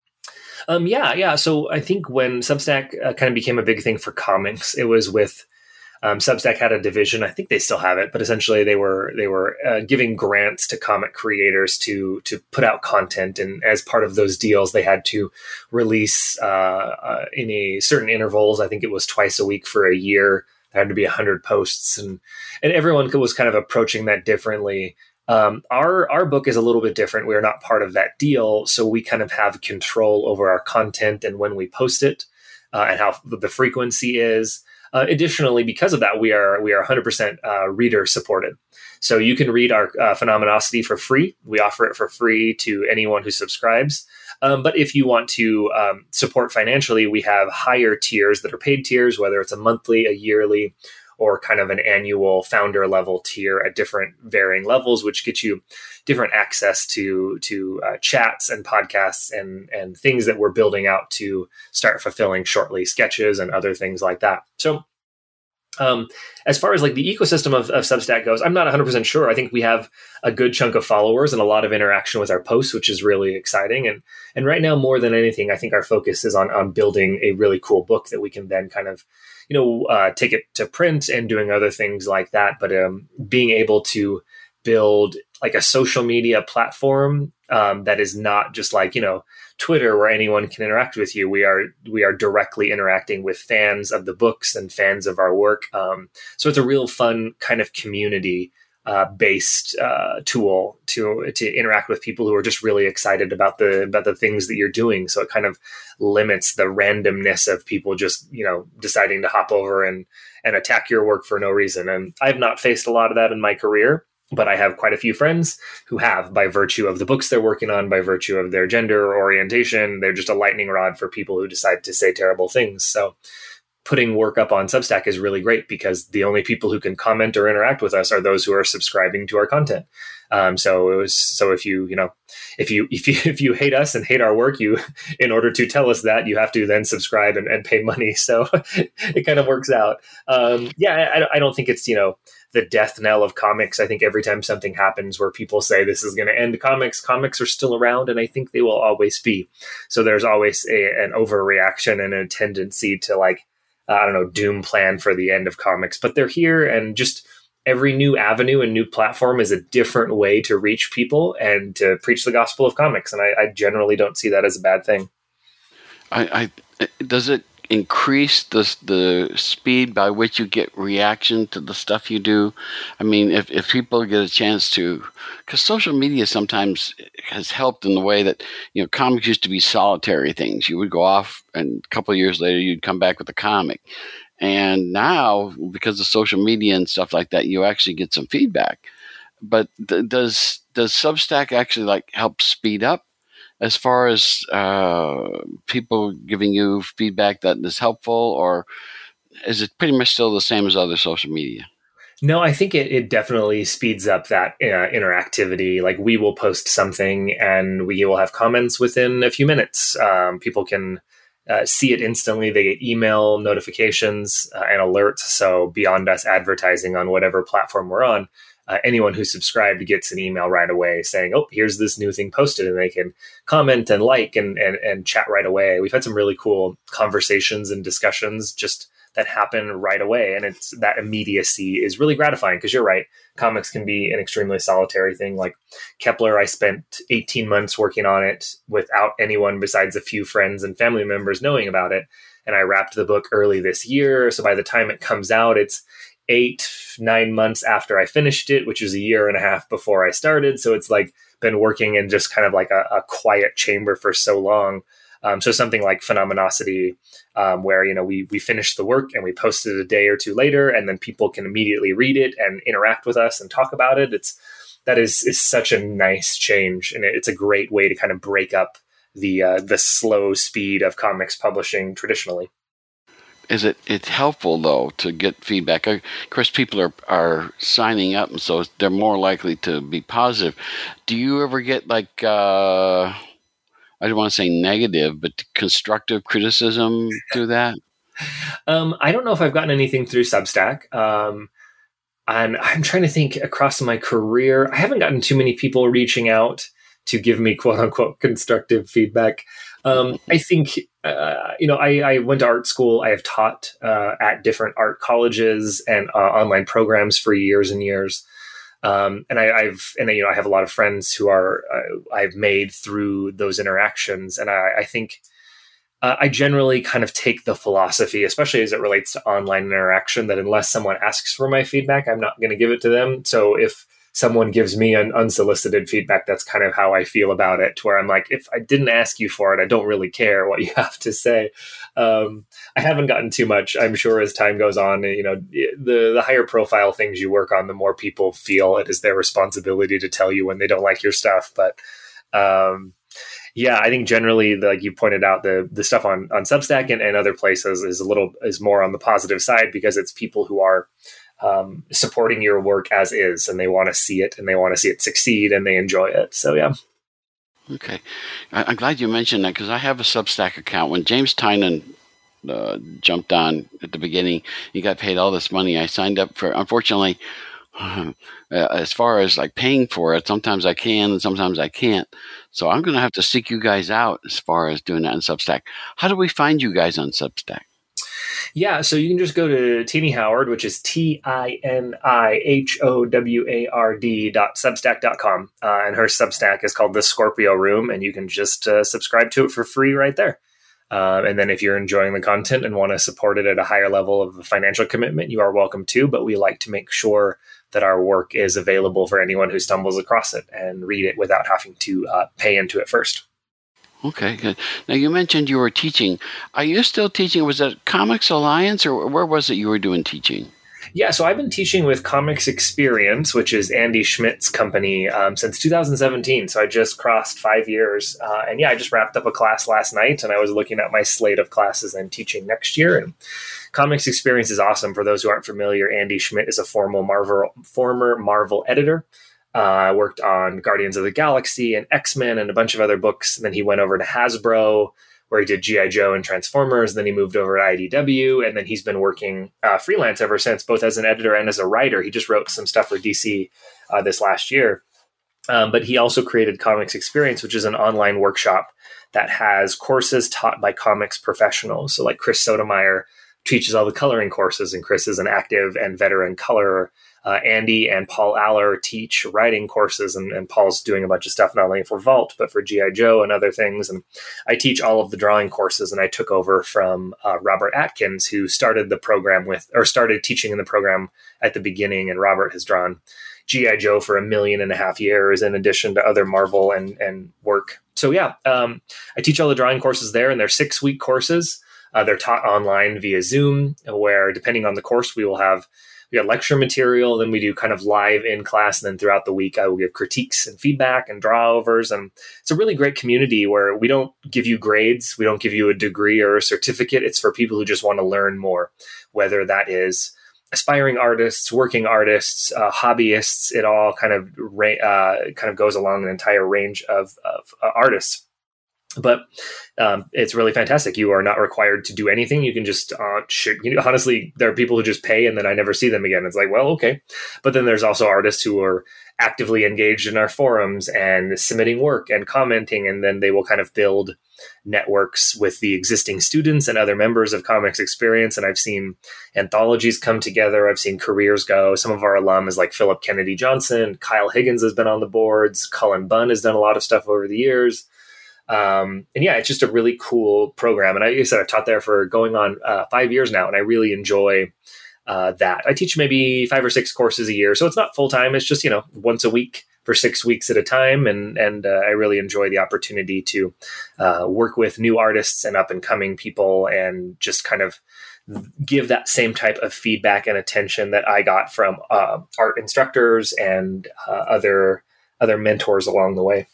Um, yeah, yeah. So I think when Substack uh, kind of became a big thing for comics, it was with um, Substack had a division. I think they still have it, but essentially they were they were uh, giving grants to comic creators to to put out content, and as part of those deals, they had to release uh, uh, in a certain intervals. I think it was twice a week for a year. There had to be a hundred posts, and and everyone was kind of approaching that differently. Um, our our book is a little bit different. We are not part of that deal, so we kind of have control over our content and when we post it, uh, and how the frequency is. Uh, additionally, because of that, we are we are one hundred percent uh, reader supported. So you can read our uh, Phenomenosity for free. We offer it for free to anyone who subscribes. Um, but if you want to um, support financially, we have higher tiers that are paid tiers, whether it's a monthly, a yearly, or kind of an annual founder level tier at different varying levels, which gets you different access to to uh, chats and podcasts and and things that we're building out to start fulfilling shortly, sketches and other things like that. So um, as far as like the ecosystem of, of Substack goes, I'm not one hundred percent sure. I think we have a good chunk of followers and a lot of interaction with our posts, which is really exciting. And and right now, more than anything, I think our focus is on on building a really cool book that we can then kind of, you know, uh, take it to print and doing other things like that. But um, being able to build like a social media platform um, that is not just like, you know, Twitter where anyone can interact with you. We are we are directly interacting with fans of the books and fans of our work. Um, so it's a real fun kind of community uh, based uh, tool to to interact with people who are just really excited about the about the things that you're doing. So it kind of limits the randomness of people just, you know, deciding to hop over and and attack your work for no reason. And I've not faced a lot of that in my career, but I have quite a few friends who have, by virtue of the books they're working on, by virtue of their gender orientation. They're just a lightning rod for people who decide to say terrible things. So putting work up on Substack is really great because the only people who can comment or interact with us are those who are subscribing to our content. Um, so it was, so if you, you know, if you, if you, if you hate us and hate our work, you, in order to tell us that, you have to then subscribe and, and pay money. So it kind of works out. Um, yeah, I, I don't think it's, you know, the death knell of comics. I think every time something happens where people say this is going to end comics, comics are still around, and I think they will always be. So there's always a, an overreaction and a tendency to like, uh, I don't know, doom plan for the end of comics, but they're here, and just every new avenue and new platform is a different way to reach people and to preach the gospel of comics. And I, I generally don't see that as a bad thing. I, I does it increase the the speed by which you get reaction to the stuff you do? I mean, if, if people get a chance to, because social media sometimes has helped in the way that, you know, comics used to be solitary things. You would go off and a couple of years later you'd come back with a comic. And now, because of social media and stuff like that, you actually get some feedback. But th- does does Substack actually like help speed up as far as uh, people giving you feedback that is helpful, or is it pretty much still the same as other social media? No, I think it, it definitely speeds up that uh, interactivity. Like, we will post something and we will have comments within a few minutes. Um, people can uh, see it instantly. They get email notifications uh, and alerts. So beyond us advertising on whatever platform we're on, Uh, anyone who's subscribed gets an email right away saying, oh, here's this new thing posted, and they can comment and like and, and, and chat right away. We've had some really cool conversations and discussions just that happen right away. And it's that immediacy is really gratifying, because you're right. Comics can be an extremely solitary thing. Like Kepler, I spent eighteen months working on it without anyone besides a few friends and family members knowing about it. And I wrapped the book early this year. So by the time it comes out, it's eight, nine months after I finished it, which is a year and a half before I started. So it's like been working in just kind of like a, a quiet chamber for so long. Um, so something like Phenomenosity, um, where, you know, we, we finished the work and we posted a day or two later, and then people can immediately read it and interact with us and talk about it. It's, that is, is such a nice change. And it's a great way to kind of break up the, uh, the slow speed of comics publishing traditionally. Is it it's helpful, though, to get feedback? Of course, people are, are signing up, and so they're more likely to be positive. Do you ever get, like, uh, I don't want to say negative, but constructive criticism through that? Um, I don't know if I've gotten anything through Substack. Um, and I'm trying to think across my career. I haven't gotten too many people reaching out to give me quote unquote constructive feedback. Um, I think, uh, you know, I, I went to art school. I have taught uh, at different art colleges and uh, online programs for years and years. Um, and I, I've, and you know, I have a lot of friends who are, uh, I've made through those interactions. And I, I think uh, I generally kind of take the philosophy, especially as it relates to online interaction, that unless someone asks for my feedback, I'm not going to give it to them. So if someone gives me an unsolicited feedback, that's kind of how I feel about it, to where I'm like, if I didn't ask you for it, I don't really care what you have to say. Um, I haven't gotten too much. I'm sure as time goes on, you know, the, the higher profile things you work on, the more people feel it is their responsibility to tell you when they don't like your stuff. But um, yeah, I think generally, the, like you pointed out, the the stuff on, on Substack and, and other places is a little, is more on the positive side, because it's people who are um, supporting your work as is, and they want to see it, and they want to see it succeed, and they enjoy it. So, yeah. Okay. I, I'm glad you mentioned that, because I have a Substack account. When James Tynan uh, jumped on at the beginning, he got paid all this money. I signed up for, unfortunately, uh, as far as like paying for it, sometimes I can and sometimes I can't. So I'm going to have to seek you guys out as far as doing that on Substack. How do we find you guys on Substack? Yeah, so you can just go to Tini Howard, which is T I N I H O W A R D dot substack dot com. Uh, and her Substack is called The Scorpio Room, and you can just uh, subscribe to it for free right there. Uh, and then if you're enjoying the content and want to support it at a higher level of a financial commitment, you are welcome to. But we like to make sure that our work is available for anyone who stumbles across it and read it without having to uh, pay into it first. Okay, good. Now, you mentioned you were teaching. Are you still teaching? Was it Comics Alliance, or where was it you were doing teaching? Yeah, so I've been teaching with Comics Experience, which is Andy Schmidt's company, um, since two thousand seventeen. So I just crossed five years. Uh, and yeah, I just wrapped up a class last night, and I was looking at my slate of classes I'm teaching next year. And Comics Experience is awesome. For those who aren't familiar, Andy Schmidt is a former Marvel, former Marvel editor. Uh, I worked on Guardians of the Galaxy and X-Men and a bunch of other books. And then he went over to Hasbro, where he did G I. Joe and Transformers. Then he moved over to I D W, and then he's been working uh, freelance ever since, both as an editor and as a writer. He just wrote some stuff for D C uh, this last year. Um, but he also created Comics Experience, which is an online workshop that has courses taught by comics professionals. So like Chris Sotomayor teaches all the coloring courses, and Chris is an active and veteran colorer. Uh, Andy and Paul Aller teach writing courses, and, and Paul's doing a bunch of stuff not only for Vault, but for G I. Joe and other things. And I teach all of the drawing courses, and I took over from uh, Robert Atkins, who started the program with, or started teaching in the program at the beginning. And Robert has drawn G I. Joe for a million and a half years, in addition to other Marvel and, and work. So yeah, um, I teach all the drawing courses there, and they're six week courses. Uh, they're taught online via Zoom, where depending on the course, we will have we have lecture material, then we do kind of live in class, and then throughout the week, I will give critiques and feedback and drawovers. And it's a really great community where we don't give you grades, we don't give you a degree or a certificate. It's for people who just want to learn more, whether that is aspiring artists, working artists, uh, hobbyists. It all kind of uh, kind of goes along an entire range of, of uh, artists. But um, it's really fantastic. You are not required to do anything. You can just, uh, sh- you know, honestly, there are people who just pay and then I never see them again. It's like, well, okay. But then there's also artists who are actively engaged in our forums and submitting work and commenting. And then they will kind of build networks with the existing students and other members of Comics Experience. And I've seen anthologies come together. I've seen careers go. Some of our alum is like Philip Kennedy Johnson. Kyle Higgins has been on the boards. Cullen Bunn has done a lot of stuff over the years. Um, and yeah, it's just a really cool program. And I, like I said, I've taught there for going on uh, five years now, and I really enjoy uh, that. I teach maybe five or six courses a year, so it's not full time. It's just, you know, once a week for six weeks at a time. And, and uh, I really enjoy the opportunity to uh, work with new artists and up and coming people, and just kind of give that same type of feedback and attention that I got from uh, art instructors and uh, other other mentors along the way.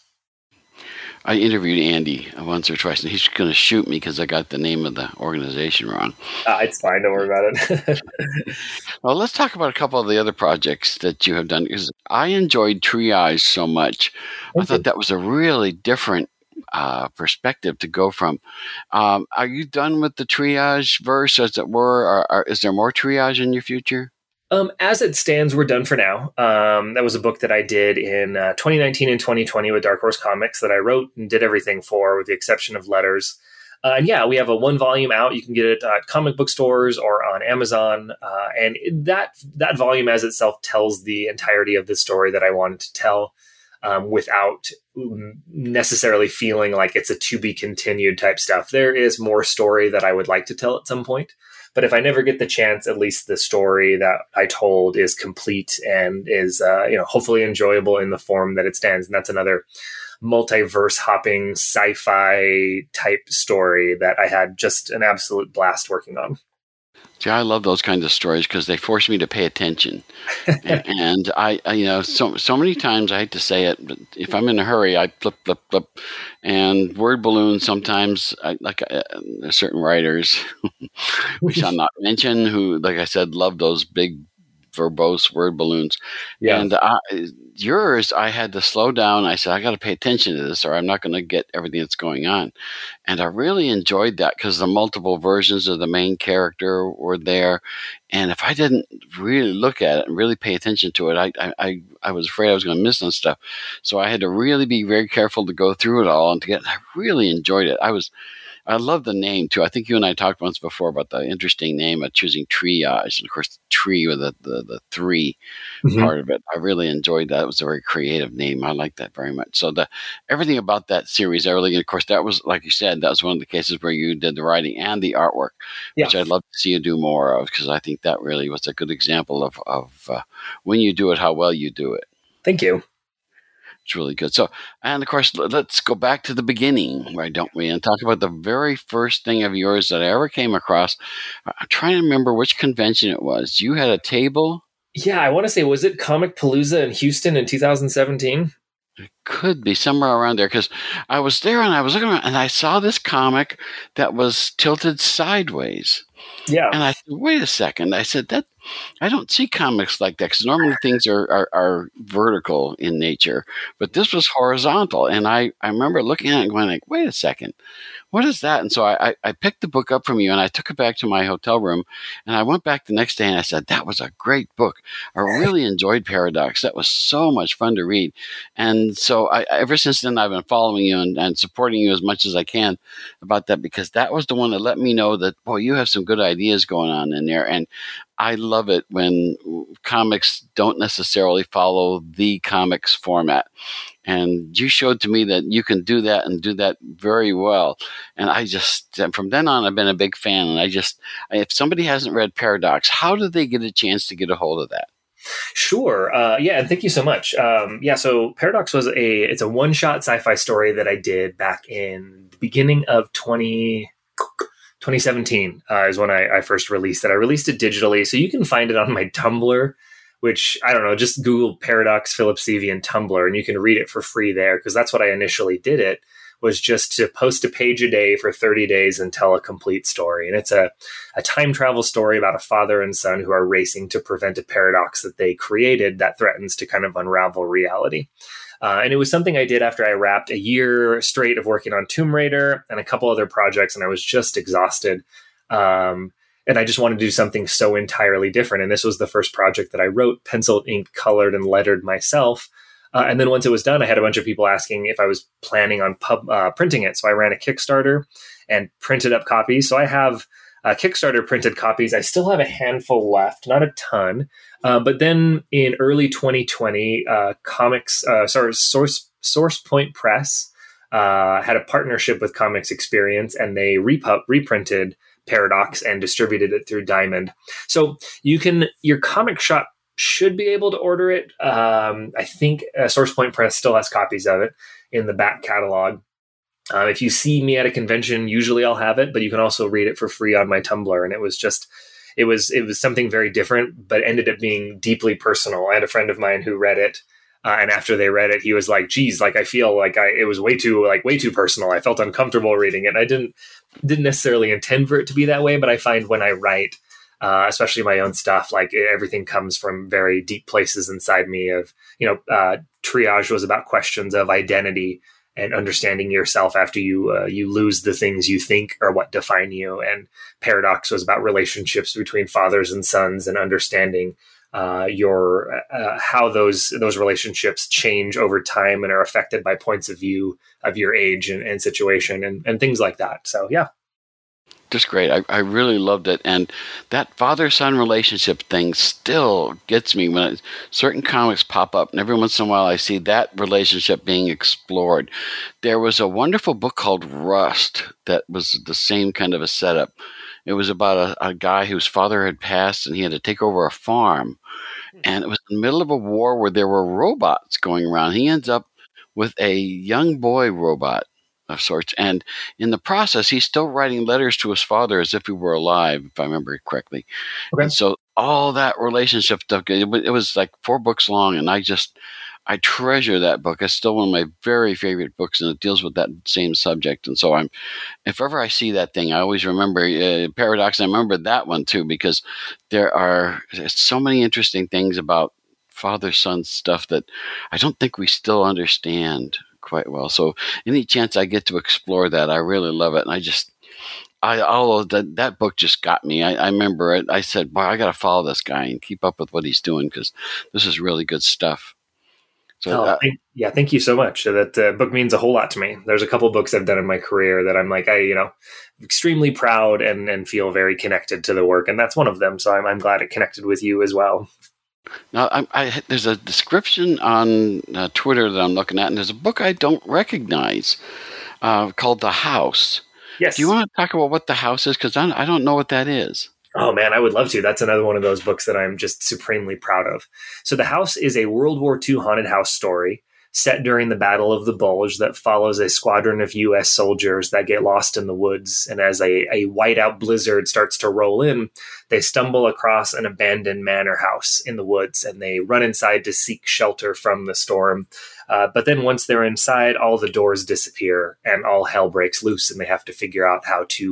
I interviewed Andy once or twice, and he's going to shoot me because I got the name of the organization wrong. Uh, it's fine. Don't worry about it. Well, let's talk about a couple of the other projects that you have done, because I enjoyed Triage so much. Thank I thought you. That was a really different uh, perspective to go from. Um, are you done with the Triage verse, as it were? Or, or is there more Triage in your future? Um, as it stands, we're done for now. Um, that was a book that I did in uh, twenty nineteen and twenty twenty with Dark Horse Comics that I wrote and did everything for, with the exception of letters. Uh, and yeah, we have a one volume out. You can get it at comic book stores or on Amazon. Uh, and that that volume as itself tells the entirety of the story that I wanted to tell, um, without necessarily feeling like it's a to be continued type stuff. There is more story that I would like to tell at some point. But if I never get the chance, at least the story that I told is complete and is, uh, you know, hopefully enjoyable in the form that it stands. And that's another multiverse hopping sci-fi type story that I had just an absolute blast working on. See, I love those kinds of stories because they force me to pay attention. and, and I, I, you know, so so many times I hate to say it, but if I'm in a hurry, I flip, flip, flip. And word balloons sometimes, I, like uh, there's certain writers, we shall not mention, who, like I said, love those big verbose word balloons. Yeah. And I, yours, I had to slow down. I said, I got to pay attention to this or I'm not going to get everything that's going on. And I really enjoyed that because the multiple versions of the main character were there. And if I didn't really look at it and really pay attention to it, I I, I was afraid I was going to miss some stuff. So I had to really be very careful to go through it all and to get, I really enjoyed it. I was, I love the name too. I think you and I talked once before about the interesting name of choosing Triage, and of course, the tree with the the, the three mm-hmm. part of it. I really enjoyed that. It was a very creative name. I like that very much. So the everything about that series, I really, of course, that was, like you said, that was one of the cases where you did the writing and the artwork, yeah. which I'd love to see you do more of, because I think that really was a good example of of uh, when you do it, how well you do it. Thank you. It's really good. So, and of course, let's go back to the beginning, right, don't we? And talk about the very first thing of yours that I ever came across. I'm trying to remember which convention it was. You had a table? Yeah, I want to say, was it Comic Palooza in Houston in two thousand seventeen? It could be somewhere around there, because I was there and I was looking around and I saw this comic that was tilted sideways. Yeah. And I said, wait a second. I said, that I don't see comics like that because normally things are, are, are vertical in nature, but this was horizontal. And I, I remember looking at it and going like, wait a second. What is that? And so I, I picked the book up from you and I took it back to my hotel room and I went back the next day and I said, that was a great book. I really enjoyed Paradox. That was so much fun to read. And so I, ever since then, I've been following you and, and supporting you as much as I can about that because that was the one that let me know that, boy, you have some good ideas going on in there. And I love it when comics don't necessarily follow the comics format. And you showed to me that you can do that and do that very well. And I just, from then on, I've been a big fan. And I just, if somebody hasn't read Paradox, how do they get a chance to get a hold of that? Sure. Uh, yeah. And thank you so much. Um, yeah. So Paradox was a, it's a one shot sci-fi story that I did back in the beginning of twenty seventeen uh, is when I, I first released it. I released it digitally. So you can find it on my Tumblr, which, I don't know, just Google Paradox Philip Sevian Tumblr and you can read it for free there because that's what I initially did it, was just to post a page a day for thirty days and tell a complete story. And it's a, a time travel story about a father and son who are racing to prevent a paradox that they created that threatens to kind of unravel reality. Uh, and it was something I did after I wrapped a year straight of working on Tomb Raider and a couple other projects, and I was just exhausted. Um, And I just wanted to do something so entirely different. And this was the first project that I wrote, penciled, inked, colored, and lettered myself. Uh, and then once it was done, I had a bunch of people asking if I was planning on pub, uh, printing it. So I ran a Kickstarter and printed up copies. So I have uh, Kickstarter printed copies. I still have a handful left, not a ton. Uh, but then in early twenty twenty, uh, comics, uh, sorry, Source Source Point Press uh, had a partnership with Comics Experience, and they repub- reprinted Paradox and distributed it through Diamond. So you can, your comic shop should be able to order it. Um, I think uh, Source Point Press still has copies of it in the back catalog. Uh, if you see me at a convention, usually I'll have it, but you can also read it for free on my Tumblr. And it was just, it was, it was something very different, but ended up being deeply personal. I had a friend of mine who read it. Uh, and after they read it, he was like, geez, like, I feel like I, it was way too, like way too personal. I felt uncomfortable reading it. I didn't, didn't necessarily intend for it to be that way, but I find when I write, uh, especially my own stuff, like everything comes from very deep places inside me of, you know, uh, Triage was about questions of identity and understanding yourself after you, uh, you lose the things you think are what define you. And Paradox was about relationships between fathers and sons and understanding Uh, your uh, how those those relationships change over time and are affected by points of view of your age and, and situation and, and things like that. So, yeah. Just great. I, I really loved it. And that father-son relationship thing still gets me when it, certain comics pop up. And every once in a while I see that relationship being explored. There was a wonderful book called Rust that was the same kind of a setup. It was about a, a guy whose father had passed and he had to take over a farm. And it was in the middle of a war where there were robots going around. He ends up with a young boy robot of sorts. And in the process, he's still writing letters to his father as if he were alive, if I remember correctly. Okay. And so all that relationship stuff, it was, it was like four books long. And I just, I treasure that book. It's still one of my very favorite books, and it deals with that same subject. And so I'm, if ever I see that thing, I always remember uh, Paradox. I remember that one too, because there are so many interesting things about father-son stuff that I don't think we still understand quite well. So any chance I get to explore that, I really love it. And I just, I, although that, that book just got me. I, I remember it. I said, boy, I got to follow this guy and keep up with what he's doing because this is really good stuff. So, oh, thank, yeah, thank you so much. That uh, book means a whole lot to me. There's a couple of books I've done in my career that I'm like, I, you know, extremely proud and, and feel very connected to the work. And that's one of them. So I'm, I'm glad it connected with you as well. Now, I, I, there's a description on uh, Twitter that I'm looking at, and there's a book I don't recognize uh, called The House. Yes. Do you want to talk about what The House is? Because I, I don't know what that is. Oh, man, I would love to. That's another one of those books that I'm just supremely proud of. So The House is a World War Two haunted house story set during the Battle of the Bulge that follows a squadron of U S soldiers that get lost in the woods. And as a, a whiteout blizzard starts to roll in, they stumble across an abandoned manor house in the woods, and they run inside to seek shelter from the storm. Uh, but then once they're inside, all the doors disappear and all hell breaks loose, and they have to figure out how to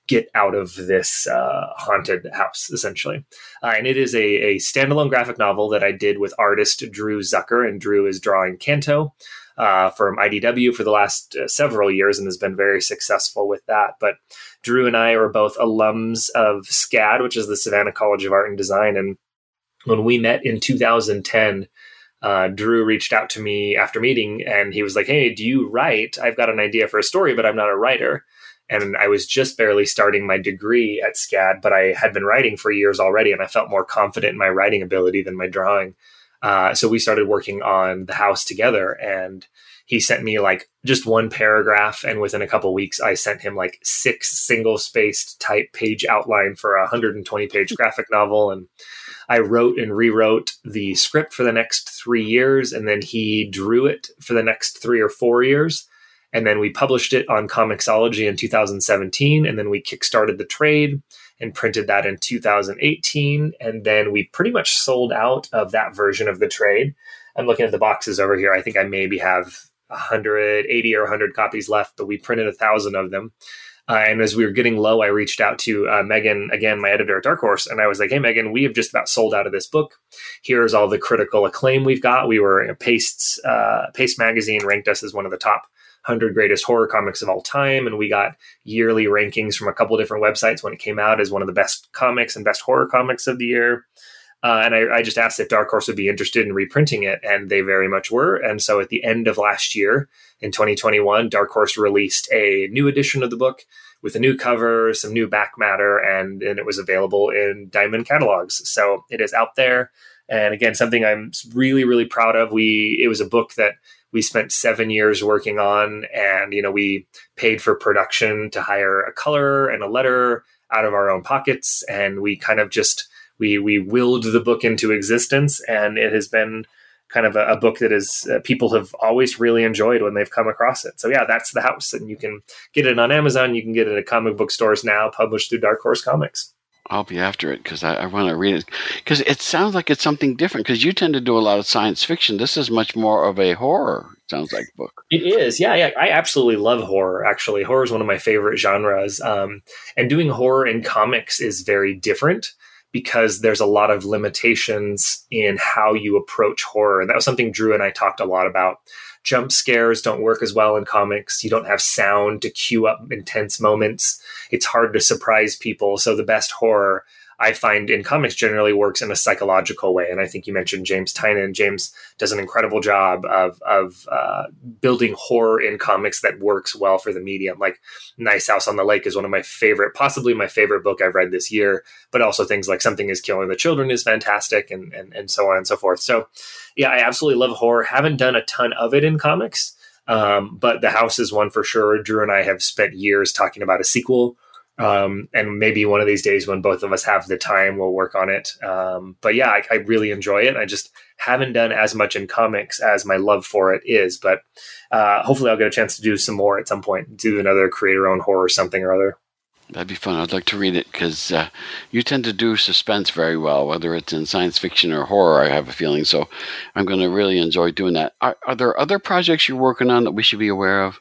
get out of this uh, haunted house, essentially. Uh, and it is a, a standalone graphic novel that I did with artist Drew Zucker, and Drew is drawing Kanto uh, from I D W for the last uh, several years and has been very successful with that. But Drew and I are both alums of SCAD, which is the Savannah College of Art and Design. And when we met in two thousand ten, uh, Drew reached out to me after meeting, and he was like, "Hey, do you write? I've got an idea for a story, but I'm not a writer." And I was just barely starting my degree at SCAD, but I had been writing for years already, and I felt more confident in my writing ability than my drawing. Uh, so we started working on the house together, and he sent me like just one paragraph. And within a couple of weeks, I sent him like six single spaced type page outline for a one hundred twenty page graphic novel. And I wrote and rewrote the script for the next three years. And then he drew it for the next three or four years. And then we published it on Comixology in two thousand seventeen. And then we kickstarted the trade and printed that in two thousand eighteen. And then we pretty much sold out of that version of the trade. I'm looking at the boxes over here. I think I maybe have one hundred eighty or one hundred copies left, but we printed a thousand of them. Uh, and as we were getting low, I reached out to uh, Megan, again, my editor at Dark Horse, and I was like, "Hey, Megan, we have just about sold out of this book. Here's all the critical acclaim we've got." We were, you know, Paste's, uh, Paste Magazine ranked us as one of the top one hundred greatest horror comics of all time, and we got yearly rankings from a couple different websites when it came out as one of the best comics and best horror comics of the year. Uh, and I, I just asked if Dark Horse would be interested in reprinting it, and they very much were. And so at the end of last year, in twenty twenty-one, Dark Horse released a new edition of the book with a new cover, some new back matter, and, and it was available in Diamond catalogs. So it is out there. And again, something I'm really, really proud of. We It was a book that we spent seven years working on, and, you know, we paid for production to hire a color and a letter out of our own pockets. And we kind of just, we, we willed the book into existence, and it has been kind of a, a book that is, uh, people have always really enjoyed when they've come across it. So yeah, that's the house, and you can get it on Amazon. You can get it at comic book stores now, published through Dark Horse Comics. I'll be after it because I, I want to read it, because it sounds like it's something different, because you tend to do a lot of science fiction. This is much more of a horror, sounds like, book. It is. Yeah, yeah. I absolutely love horror, actually. Horror is one of my favorite genres. Um, and doing horror in comics is very different because there's a lot of limitations in how you approach horror. And that was something Drew and I talked a lot about. Jump scares don't work as well in comics. You don't have sound to cue up intense moments. It's hard to surprise people. So the best horror, I find, in comics generally works in a psychological way. And I think you mentioned James Tynion. James does an incredible job of, of uh, building horror in comics that works well for the medium. Like Nice House on the Lake is one of my favorite, possibly my favorite book I've read this year, but also things like Something is Killing the Children is fantastic, and, and, and so on and so forth. So yeah, I absolutely love horror. Haven't done a ton of it in comics, um, but The House is one for sure. Drew and I have spent years talking about a sequel. Um, and maybe one of these days when both of us have the time, we'll work on it. Um, but yeah, I, I really enjoy it. I just haven't done as much in comics as my love for it is, but, uh, hopefully I'll get a chance to do some more at some point, do another creator-owned horror something or other. That'd be fun. I'd like to read it because, uh, you tend to do suspense very well, whether it's in science fiction or horror, I have a feeling. So I'm going to really enjoy doing that. Are, are there other projects you're working on that we should be aware of?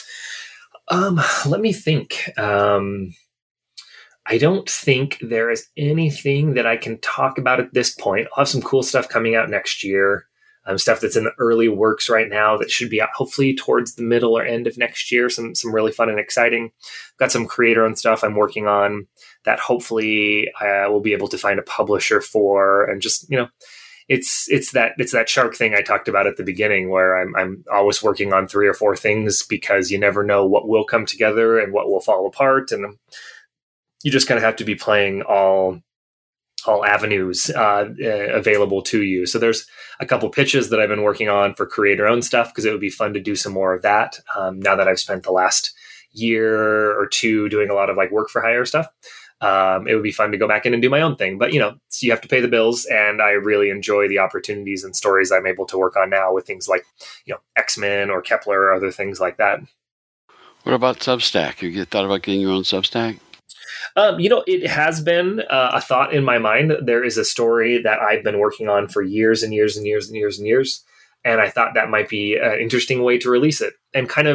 Um, let me think. Um, I don't think there is anything that I can talk about at this point. I'll have some cool stuff coming out next year. Um, stuff that's in the early works right now that should be out hopefully towards the middle or end of next year. Some some really fun and exciting. Got some creator-owned stuff I'm working on that hopefully I will be able to find a publisher for. And just, you know, it's it's that it's that shark thing I talked about at the beginning, where I'm I'm always working on three or four things because you never know what will come together and what will fall apart, and you just kind of have to be playing all all avenues uh, uh, available to you. So there's a couple pitches that I've been working on for creator-owned stuff because it would be fun to do some more of that. Um, now that I've spent the last year or two doing a lot of like work for hire stuff, um, it would be fun to go back in and do my own thing. But, you know, so you have to pay the bills, and I really enjoy the opportunities and stories I'm able to work on now with things like, you know, X-Men or Kepler or other things like that. What about Substack? You thought about getting your own Substack? Um, you know, it has been uh, a thought in my mind. There is a story that I've been working on for years and years and years and years and years. And I thought that might be an interesting way to release it and kind of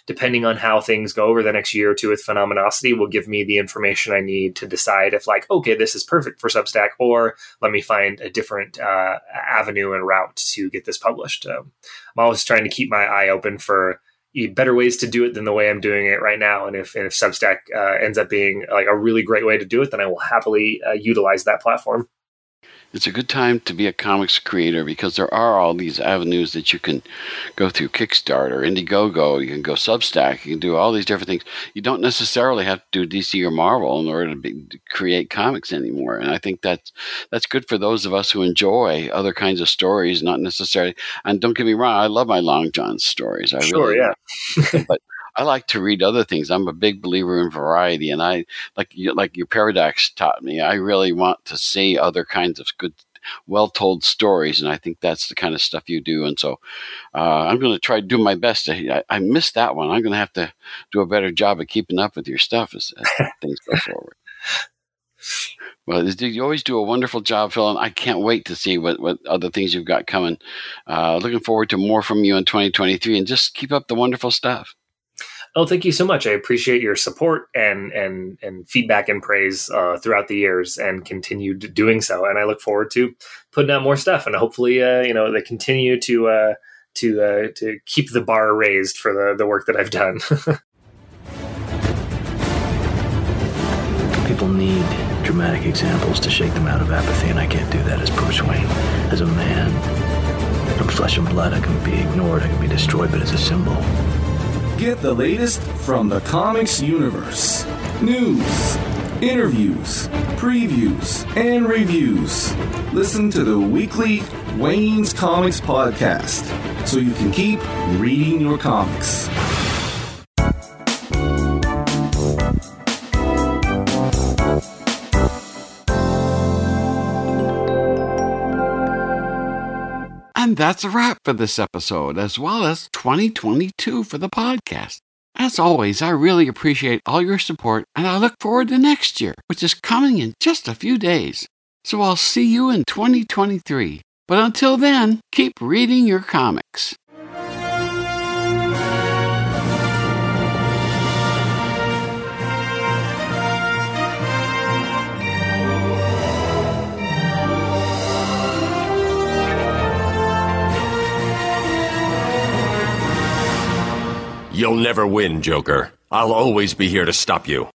depending on how things go over the next year or two with Phenomenosity, will give me the information I need to decide if like, okay, this is perfect for Substack, or let me find a different uh, avenue and route to get this published. Um, I'm always trying to keep my eye open for better ways to do it than the way I'm doing it right now. And if, and if Substack uh, ends up being like a really great way to do it, then I will happily uh, utilize that platform. It's a good time to be a comics creator because there are all these avenues that you can go through: Kickstarter, Indiegogo, you can go Substack, you can do all these different things. You don't necessarily have to do D C or Marvel in order to, be, to create comics anymore. And I think that's, that's good for those of us who enjoy other kinds of stories, not necessarily, and don't get me wrong, I love my Long John stories. I sure, really yeah. But I like to read other things. I'm a big believer in variety, and I like you, like your Paradox taught me. I really want to see other kinds of good, well-told stories, and I think that's the kind of stuff you do. And so, uh, I'm going to try to do my best. To, I, I missed that one. I'm going to have to do a better job of keeping up with your stuff as, as things go forward. Well, you always do a wonderful job, Phil, and I can't wait to see what, what other things you've got coming. Uh, looking forward to more from you in twenty twenty-three, and just keep up the wonderful stuff. Oh, thank you so much. I appreciate your support and and and feedback and praise uh, throughout the years, and continued doing so. And I look forward to putting out more stuff, and hopefully, uh, you know, they continue to uh, to uh, to keep the bar raised for the the work that I've done. People need dramatic examples to shake them out of apathy, and I can't do that as Bruce Wayne, as a man. I'm flesh and blood. I can be ignored. I can be destroyed, but as a symbol. Get the latest from the comics universe. News, interviews, previews, and reviews. Listen to the weekly Wayne's Comics podcast so you can keep reading your comics. And that's a wrap for this episode, as well as twenty twenty-two for the podcast. As always, I really appreciate all your support, and I look forward to next year, which is coming in just a few days. So I'll see you in twenty twenty-three. But until then, keep reading your comics. You'll never win, Joker. I'll always be here to stop you.